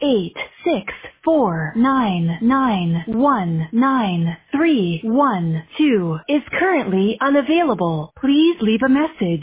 864991932 is currently unavailable. Please leave a message.